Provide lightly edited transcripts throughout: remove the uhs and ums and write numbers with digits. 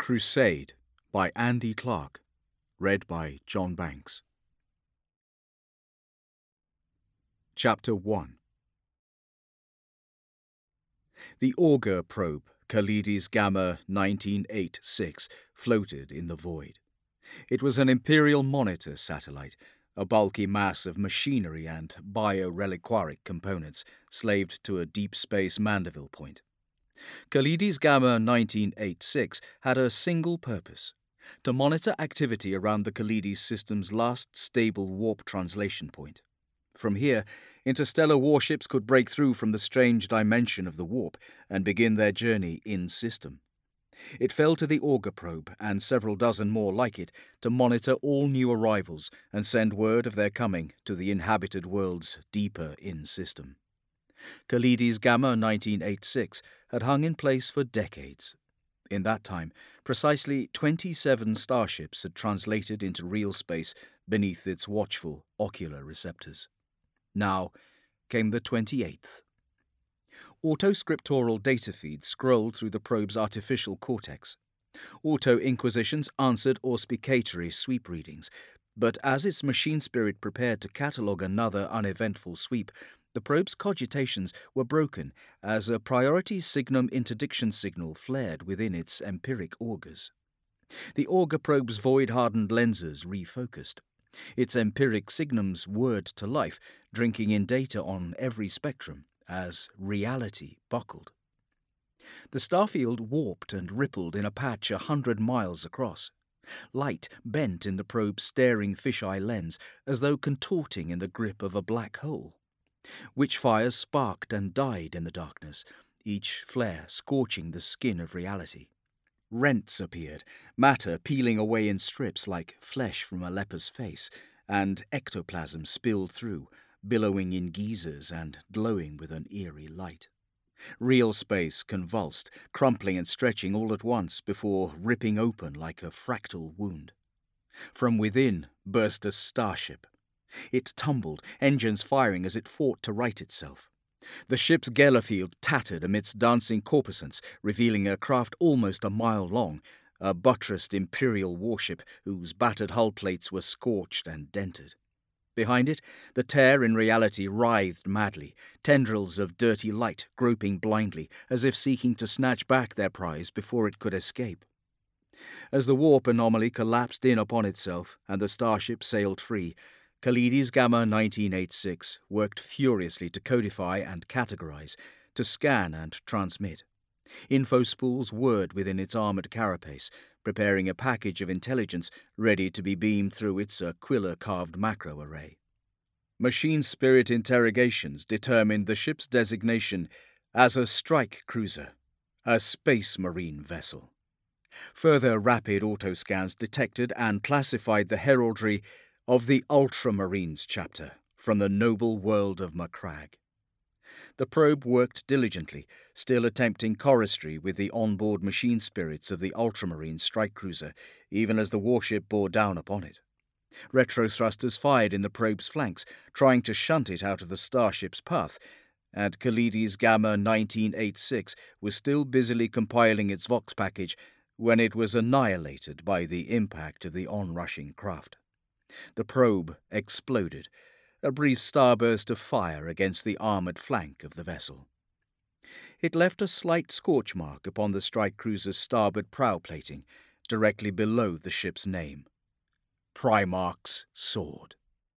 Crusade by Andy Clark. Read by John Banks. Chapter 1. The Auger probe, Kalides Gamma 1986, floated in the void. It was an Imperial Monitor satellite, a bulky mass of machinery and bio-reliquaric components slaved to a deep space Mandeville point. Kalides Gamma 1986 had a single purpose: to monitor activity around the Kalides system's last stable warp translation point. From here, interstellar warships could break through from the strange dimension of the warp and begin their journey in-system. It fell to the Auger probe and several dozen more like it to monitor all new arrivals and send word of their coming to the inhabited worlds deeper in-system. Kalides Gamma 1986 had hung in place for decades. In that time, precisely 27 starships had translated into real space beneath its watchful ocular receptors. Now came the 28th. Autoscriptoral data feeds scrolled through the probe's artificial cortex. Auto-inquisitions answered auspicatory sweep readings, but as its machine spirit prepared to catalogue another uneventful sweep, the probe's cogitations were broken as a priority signum interdiction signal flared within its empiric augers. The Auger probe's void-hardened lenses refocused. Its empiric signums whirred to life, drinking in data on every spectrum as reality buckled. The starfield warped and rippled in a patch 100 miles across. Light bent in the probe's staring fisheye lens as though contorting in the grip of a black hole. Witchfires sparked and died in the darkness, each flare scorching the skin of reality. Rents appeared, matter peeling away in strips like flesh from a leper's face, and ectoplasm spilled through, billowing in geysers and glowing with an eerie light. Real space convulsed, crumpling and stretching all at once before ripping open like a fractal wound. From within burst a starship. It tumbled, engines firing as it fought to right itself. The ship's Gellerfield tattered amidst dancing corpuscents, revealing a craft almost a mile long, a buttressed Imperial warship whose battered hull plates were scorched and dented. Behind it, the tear in reality writhed madly, tendrils of dirty light groping blindly, as if seeking to snatch back their prize before it could escape. As the warp anomaly collapsed in upon itself and the starship sailed free, Kalides Gamma 1986 worked furiously to codify and categorize, to scan and transmit. Infospools whirred within its armored carapace, preparing a package of intelligence ready to be beamed through its Aquila-carved macro array. Machine spirit interrogations determined the ship's designation as a strike cruiser, a space marine vessel. Further rapid autoscans detected and classified the heraldry of the Ultramarines chapter from the noble world of Macragge. The probe worked diligently, still attempting choristry with the onboard machine spirits of the Ultramarine strike cruiser, even as the warship bore down upon it. Retrothrusters fired in the probe's flanks, trying to shunt it out of the starship's path, and Kalides Gamma 1986 was still busily compiling its Vox package when it was annihilated by the impact of the onrushing craft. The probe exploded, a brief starburst of fire against the armoured flank of the vessel. It left a slight scorch mark upon the strike cruiser's starboard prow plating, directly below the ship's name: Primarch's Sword.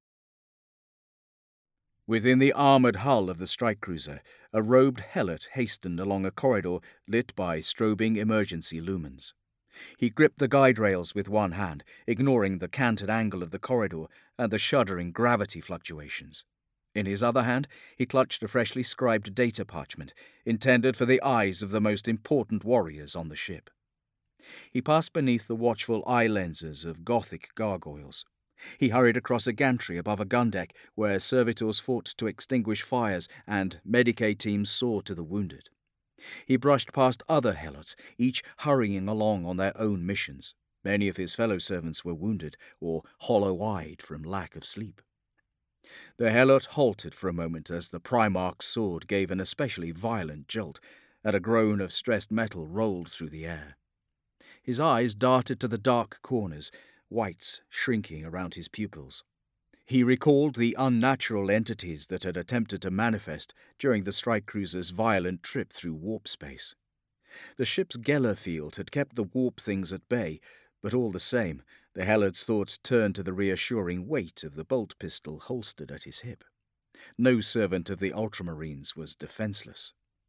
Within the armoured hull of the strike cruiser, a robed helot hastened along a corridor lit by strobing emergency lumens. He gripped the guide rails with one hand, ignoring the canted angle of the corridor and the shuddering gravity fluctuations. In his other hand, he clutched a freshly scribed data parchment, intended for the eyes of the most important warriors on the ship. He passed beneath the watchful eye lenses of Gothic gargoyles. He hurried across a gantry above a gun deck where servitors fought to extinguish fires and Medicae teams saw to the wounded. He brushed past other helots, each hurrying along on their own missions. Many of his fellow servants were wounded or hollow-eyed from lack of sleep. The helot halted for a moment as the Primarch's sword gave an especially violent jolt, and a groan of stressed metal rolled through the air. His eyes darted to the dark corners, whites shrinking around his pupils. He recalled the unnatural entities that had attempted to manifest during the strike cruiser's violent trip through warp space. The ship's Geller field had kept the warp things at bay, but all the same, the Helot's thoughts turned to the reassuring weight of the bolt pistol holstered at his hip. No servant of the Ultramarines was defenceless.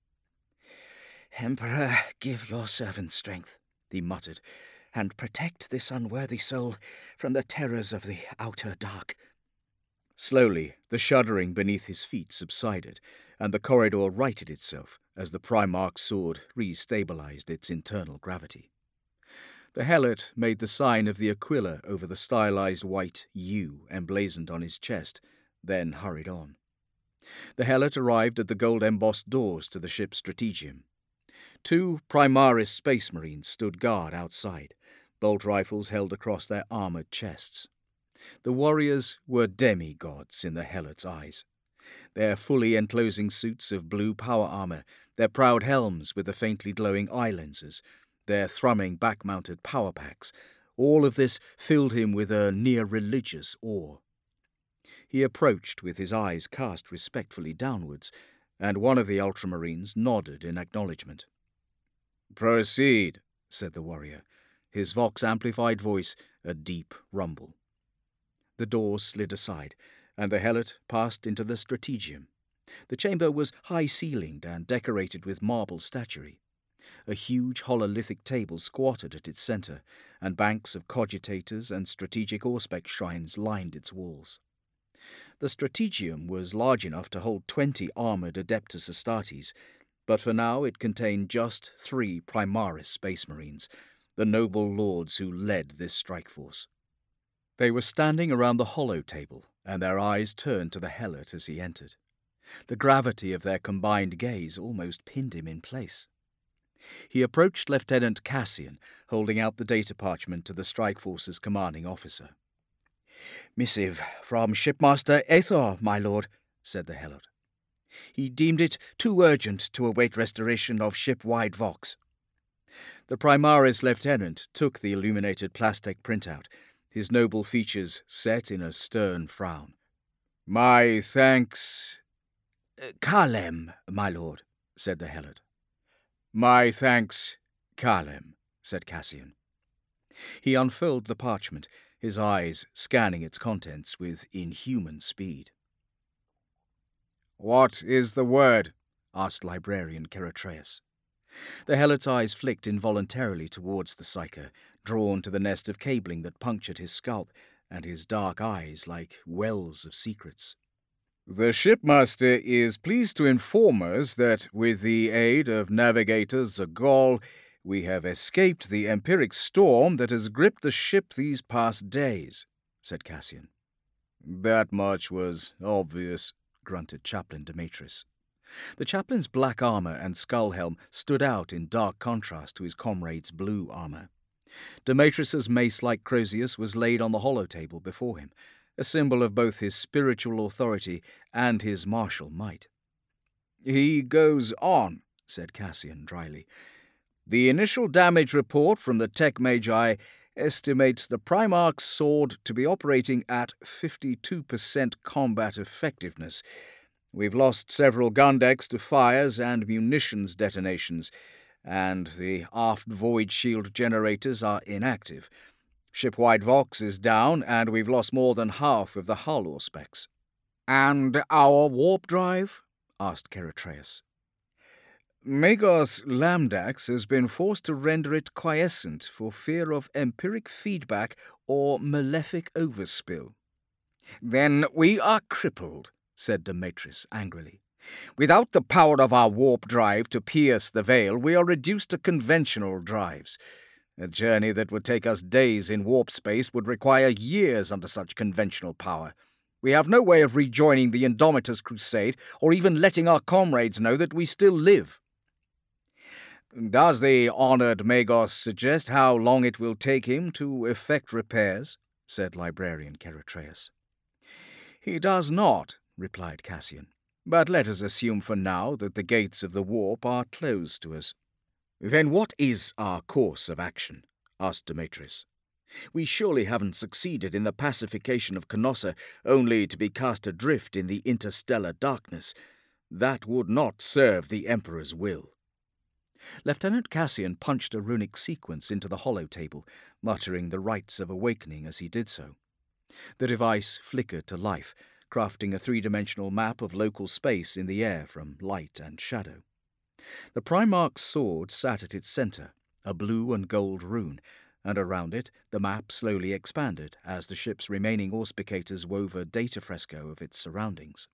"Emperor, give your servant strength," he muttered, "and protect this unworthy soul from the terrors of the outer dark." Slowly, the shuddering beneath his feet subsided, and the corridor righted itself as the Primarch's sword re-stabilized its internal gravity. The Helot made the sign of the Aquila over the stylized white U emblazoned on his chest, then hurried on. The Helot arrived at the gold-embossed doors to the ship's strategium. 2 Primaris Space Marines stood guard outside, bolt rifles held across their armoured chests. The warriors were demigods in the Helot's eyes. Their fully enclosing suits of blue power armour, their proud helms with the faintly glowing eye lenses, their thrumming back-mounted power packs, all of this filled him with a near-religious awe. He approached with his eyes cast respectfully downwards, and one of the Ultramarines nodded in acknowledgement. "Proceed," said the warrior, his vox-amplified voice a deep rumble. The doors slid aside, and the Helot passed into the strategium. The chamber was high-ceilinged and decorated with marble statuary. A huge hololithic table squatted at its centre, and banks of cogitators and strategic auspex shrines lined its walls. The strategium was large enough to hold 20 armoured Adeptus Astartes, but for now it contained just 3 Primaris Space Marines, the noble lords who led this strike force. They were standing around the hollow table, and their eyes turned to the Helot as he entered. The gravity of their combined gaze almost pinned him in place. He approached Lieutenant Cassian, holding out the data parchment to the strike force's commanding officer. "Missive from Shipmaster Aethor, my lord," said the Helot. "He deemed it too urgent to await restoration of ship-wide Vox." The Primaris lieutenant took the illuminated plastic printout, his noble features set in a stern frown. "My thanks—" "Kalem, my lord," said the Helot. "My thanks, Kalem," said Cassian. He unfurled the parchment, his eyes scanning its contents with inhuman speed. "What is the word?" asked Librarian Keratreus. The Helot's eyes flicked involuntarily towards the Psyker, drawn to the nest of cabling that punctured his scalp, and his dark eyes like wells of secrets. "The shipmaster is pleased to inform us that, with the aid of Navigator Zagol, we have escaped the empiric storm that has gripped the ship these past days," said Cassian. "That much was obvious," grunted Chaplain Demetrius. The chaplain's black armour and skull helm stood out in dark contrast to his comrade's blue armour. Demetrius's mace-like Crozius was laid on the hollow table before him, a symbol of both his spiritual authority and his martial might. "He goes on," said Cassian dryly. "The initial damage report from the Tech Magi estimates the Primarch's sword to be operating at 52% combat effectiveness. We've lost several gun decks to fires and munitions detonations, and the aft void shield generators are inactive. Ship-wide Vox is down, and we've lost more than half of the hull auspex." "And our warp drive?" asked Keratreus. "Magos Lambdax has been forced to render it quiescent for fear of empiric feedback or malefic overspill." "Then we are crippled," said Demetrius angrily. "Without the power of our warp drive to pierce the veil, we are reduced to conventional drives. A journey that would take us days in warp space would require years under such conventional power. We have no way of rejoining the Indomitus crusade, or even letting our comrades know that we still live." "Does the honoured Magos suggest how long it will take him to effect repairs?" said Librarian Keratreus. "He does not," replied Cassian. "But let us assume for now that the gates of the warp are closed to us." "Then what is our course of action?" asked Demetrius. "We surely haven't succeeded in the pacification of Canossa only to be cast adrift in the interstellar darkness. That would not serve the Emperor's will." Lieutenant Cassian punched a runic sequence into the holotable, muttering the rites of awakening as he did so. The device flickered to life, crafting a three-dimensional map of local space in the air from light and shadow. The Primarch's sword sat at its centre, a blue and gold rune, and around it the map slowly expanded as the ship's remaining auspicators wove a data fresco of its surroundings.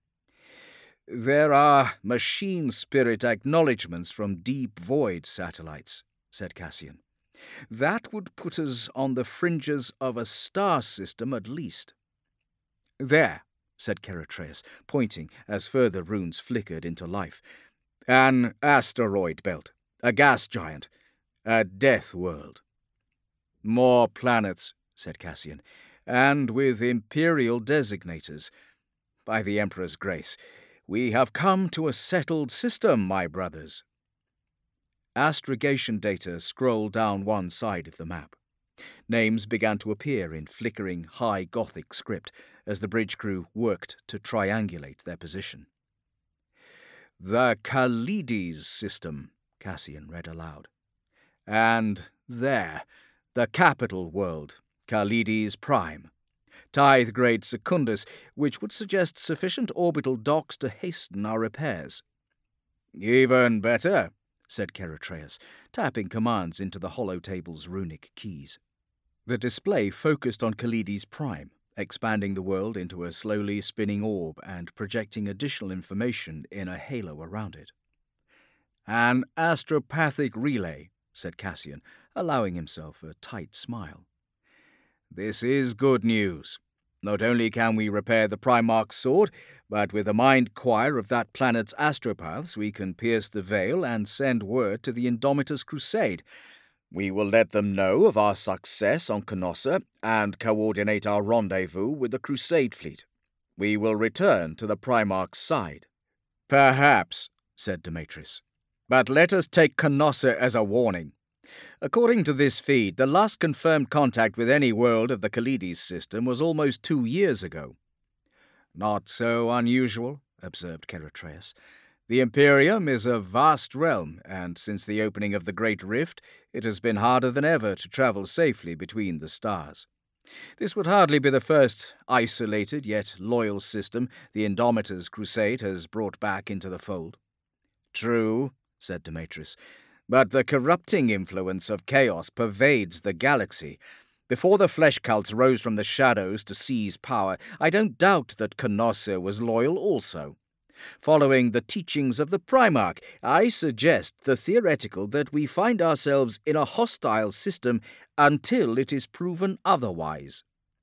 "There are machine spirit acknowledgements from deep void satellites," said Cassian. "That would put us on the fringes of a star system at least." "There," said Keratreus, pointing as further runes flickered into life. "An asteroid belt, a gas giant, a death world." "More planets," said Cassian, "and with imperial designators. By the Emperor's grace, we have come to a settled system, my brothers." Astrogation data scrolled down one side of the map. Names began to appear in flickering high Gothic script as the bridge crew worked to triangulate their position. "The Kalides system," Cassian read aloud. "And there, the capital world, Kalides Prime. Tithe grade Secundus, which would suggest sufficient orbital docks to hasten our repairs." "Even better," said Keratreus, tapping commands into the holotable's runic keys. The display focused on Kalides Prime, expanding the world into a slowly spinning orb and projecting additional information in a halo around it. "An astropathic relay," said Cassian, allowing himself a tight smile. "This is good news. Not only can we repair the Primarch's sword, but with the mind choir of that planet's astropaths we can pierce the veil and send word to the Indomitus Crusade. We will let them know of our success on Canossa and coordinate our rendezvous with the Crusade fleet. We will return to the Primarch's side." "Perhaps," said Demetrius. "But let us take Canossa as a warning. According to this feed, the last confirmed contact with any world of the Kalides system was almost 2 years ago." "Not so unusual," observed Keratreus. "The Imperium is a vast realm, and since the opening of the Great Rift, it has been harder than ever to travel safely between the stars. This would hardly be the first isolated yet loyal system the Indomitus Crusade has brought back into the fold." "True," said Demetrius, "but the corrupting influence of chaos pervades the galaxy. Before the flesh cults rose from the shadows to seize power, I don't doubt that Canossa was loyal also. Following the teachings of the Primarch, I suggest the theoretical that we find ourselves in a hostile system until it is proven otherwise."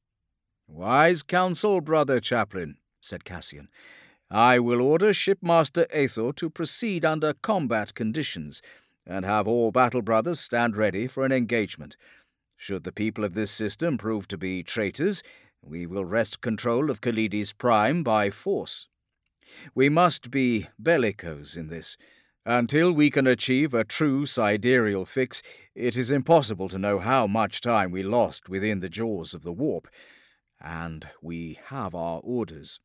"Wise counsel, brother chaplain," said Cassian. "I will order Shipmaster Aethor to proceed under combat conditions, and have all battle brothers stand ready for an engagement. Should the people of this system prove to be traitors, we will wrest control of Kalides Prime by force. We must be bellicose in this. Until we can achieve a true sidereal fix, it is impossible to know how much time we lost within the jaws of the warp. And we have our orders."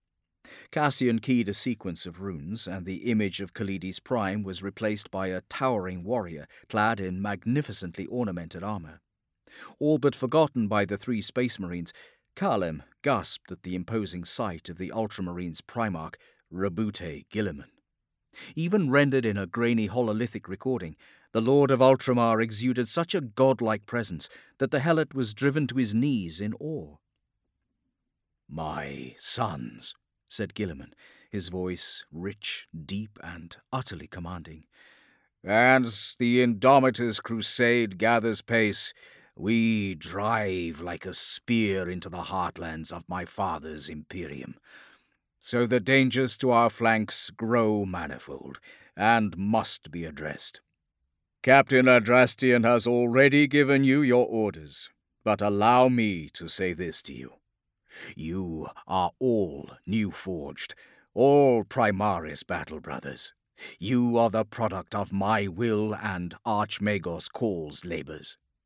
Cassian keyed a sequence of runes, and the image of Kalides Prime was replaced by a towering warrior clad in magnificently ornamented armor. All but forgotten by the 3 Space Marines, Kalem gasped at the imposing sight of the Ultramarines' Primarch, Rabute Guilliman. Even rendered in a grainy hololithic recording, the Lord of Ultramar exuded such a godlike presence that the Helot was driven to his knees in awe. "My sons," said Guilliman, his voice rich, deep, and utterly commanding, "as the Indomitus Crusade gathers pace, we drive like a spear into the heartlands of my father's Imperium. So the dangers to our flanks grow manifold, and must be addressed. Captain Adrastian has already given you your orders, but allow me to say this to you. You are all new-forged, all Primaris battle brothers. You are the product of my will and Archmagos Call's labors.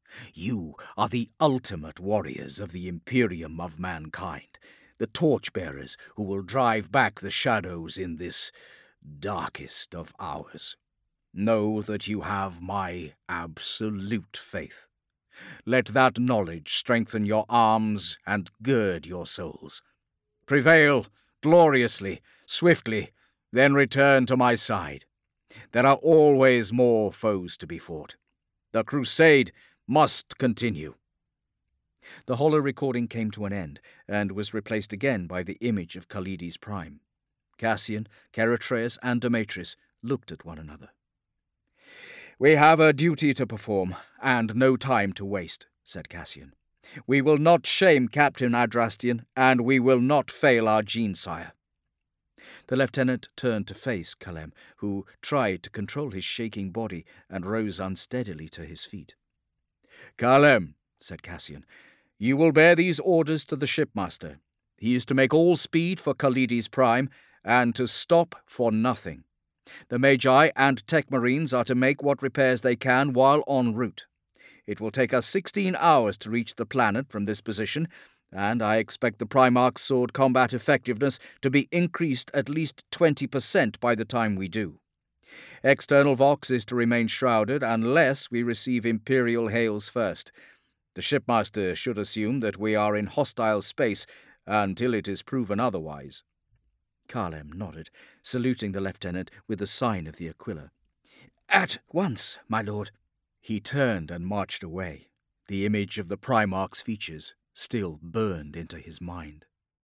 You are the ultimate warriors of the Imperium of mankind, the torchbearers who will drive back the shadows in this darkest of hours. Know that you have my absolute faith. Let that knowledge strengthen your arms and gird your souls. Prevail gloriously, swiftly, then return to my side. There are always more foes to be fought. The crusade must continue. The holo recording came to an end, and was replaced again by the image of Kalides Prime. Cassian, Chaeretreus, and Demetrius looked at one another. "We have a duty to perform, and no time to waste," said Cassian. "We will not shame Captain Adrastian, and we will not fail our Gene-sire." The lieutenant turned to face Kalem, who tried to control his shaking body and rose unsteadily to his feet. "Kalem," said Cassian, "you will bear these orders to the shipmaster. He is to make all speed for Kalides Prime, and to stop for nothing. The Magi and Tech Marines are to make what repairs they can while en route. It will take us 16 hours to reach the planet from this position, and I expect the Primarch's sword combat effectiveness to be increased at least 20% by the time we do. External Vox is to remain shrouded unless we receive Imperial hails first. The shipmaster should assume that we are in hostile space until it is proven otherwise." Kalem nodded, saluting the lieutenant with a sign of the Aquila. "At once, my lord." He turned and marched away. The image of the Primarch's features still burned into his mind.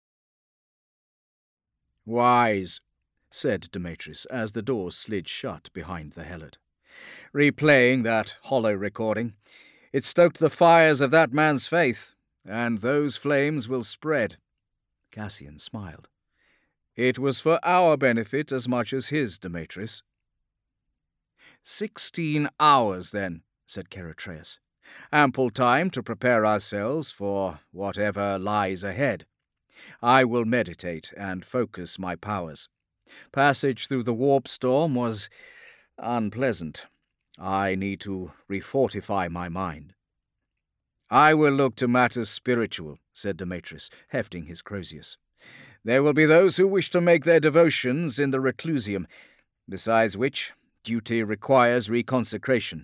"Wise," said Demetrius as the door slid shut behind the helot. "Replaying that holo recording. It stoked the fires of that man's faith, and those flames will spread." Cassian smiled. "It was for our benefit as much as his, Demetrius." 16 hours, then," said Chaeretreus. "Ample time to prepare ourselves for whatever lies ahead. I will meditate and focus my powers. Passage through the warp storm was unpleasant. I need to refortify my mind." "I will look to matters spiritual," said Demetrius, hefting his Crozius. "There will be those who wish to make their devotions in the reclusium, besides which duty requires reconsecration."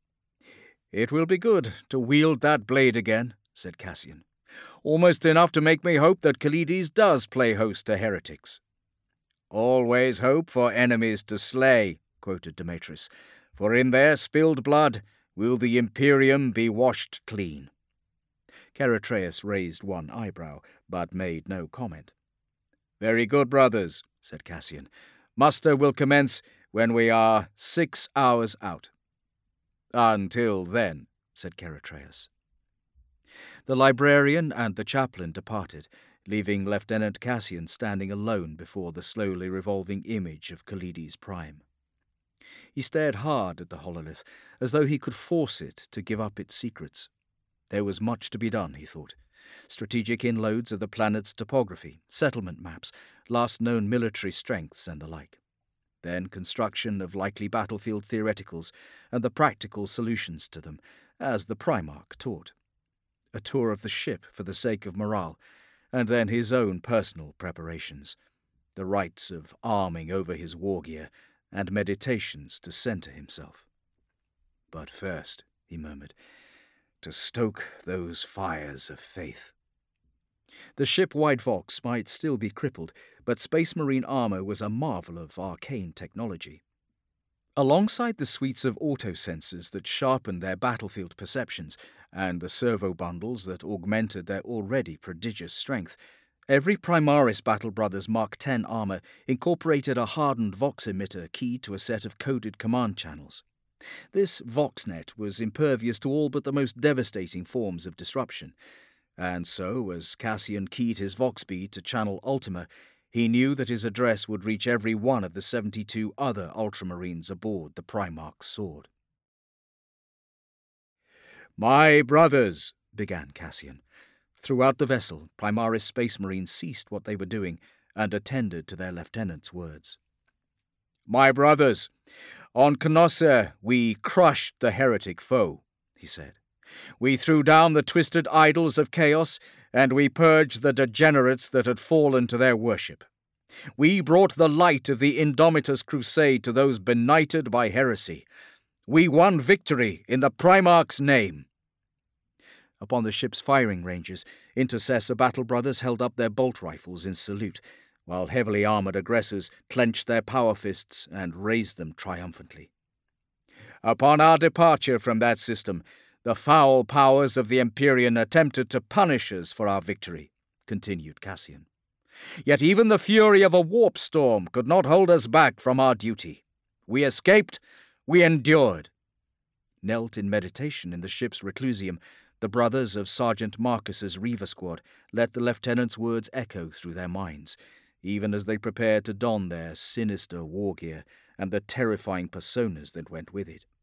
"It will be good to wield that blade again," said Cassian. "Almost enough to make me hope that Kalides does play host to heretics." "Always hope for enemies to slay," quoted Demetrius, "for in their spilled blood will the Imperium be washed clean." Chaeretreus raised one eyebrow, but made no comment. "Very good, brothers," said Cassian. "Muster will commence when we are 6 hours out." "Until then," said Chaeretreus. The librarian and the chaplain departed, leaving Lieutenant Cassian standing alone before the slowly revolving image of Kalides Prime. He stared hard at the hololith, as though he could force it to give up its secrets. There was much to be done, he thought. Strategic inloads of the planet's topography, settlement maps, last known military strengths, and the like. Then construction of likely battlefield theoreticals and the practical solutions to them, as the Primarch taught. A tour of the ship for the sake of morale, and then his own personal preparations, the rites of arming over his war gear, and meditations to center himself. "But first," he murmured, "to stoke those fires of faith." The ship-wide Vox might still be crippled, but Space Marine armor was a marvel of arcane technology. Alongside the suites of autosensors that sharpened their battlefield perceptions, and the servo bundles that augmented their already prodigious strength, every Primaris Battle Brothers Mark X armor incorporated a hardened Vox emitter keyed to a set of coded command channels. This VoxNet was impervious to all but the most devastating forms of disruption, and so, as Cassian keyed his Vox bead to channel Ultima, he knew that his address would reach every one of the 72 other Ultramarines aboard the Primarch's sword. "My brothers," began Cassian. Throughout the vessel, Primaris Space Marines ceased what they were doing and attended to their lieutenant's words. "My brothers, on Canossa we crushed the heretic foe," he said. We threw down the twisted idols of chaos, and we purged the degenerates that had fallen to their worship. We brought the light of the Indomitus crusade to those benighted by heresy. We won victory in the Primarch's name." Upon the ship's firing ranges, intercessor battle brothers held up their bolt rifles in salute, while heavily armoured aggressors clenched their power fists and raised them triumphantly. "Upon our departure from that system, the foul powers of the Empyrean attempted to punish us for our victory," continued Cassian. "Yet even the fury of a warp storm could not hold us back from our duty. We escaped, we endured." Knelt in meditation in the ship's reclusium, the brothers of Sergeant Marcus's Reaver Squad let the lieutenant's words echo through their minds, even as they prepared to don their sinister war gear and the terrifying personas that went with it.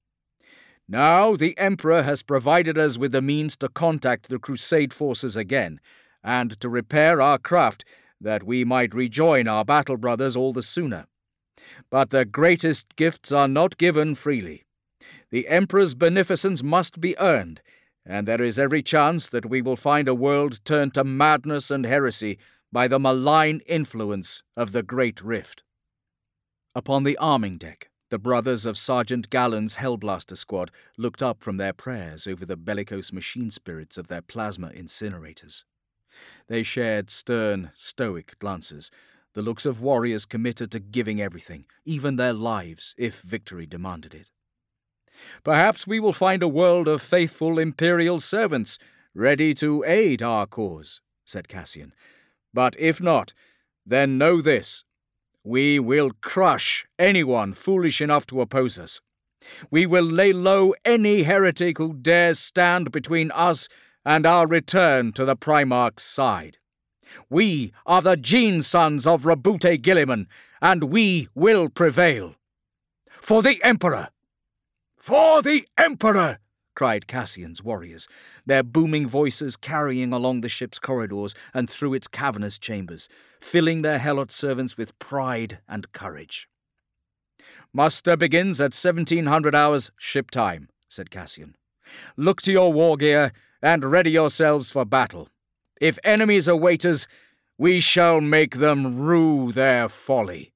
"Now the Emperor has provided us with the means to contact the Crusade forces again, and to repair our craft, that we might rejoin our battle brothers all the sooner. But the greatest gifts are not given freely. The Emperor's beneficence must be earned, and there is every chance that we will find a world turned to madness and heresy by the malign influence of the Great Rift." Upon the arming deck, the brothers of Sergeant Gallen's Hellblaster Squad looked up from their prayers over the bellicose machine spirits of their plasma incinerators. They shared stern, stoic glances, the looks of warriors committed to giving everything, even their lives, if victory demanded it. "Perhaps we will find a world of faithful Imperial servants, ready to aid our cause," said Cassian. "But if not, then know this. We will crush anyone foolish enough to oppose us. We will lay low any heretic who dares stand between us and our return to the Primarch's side. We are the Gene sons of Rabute Gilliman, and we will prevail. For the Emperor!" "For the Emperor!" cried Cassian's warriors, their booming voices carrying along the ship's corridors and through its cavernous chambers, filling their Helot servants with pride and courage. "Muster begins at 1700 hours ship time," said Cassian. "Look to your war gear and ready yourselves for battle. If enemies await us, we shall make them rue their folly."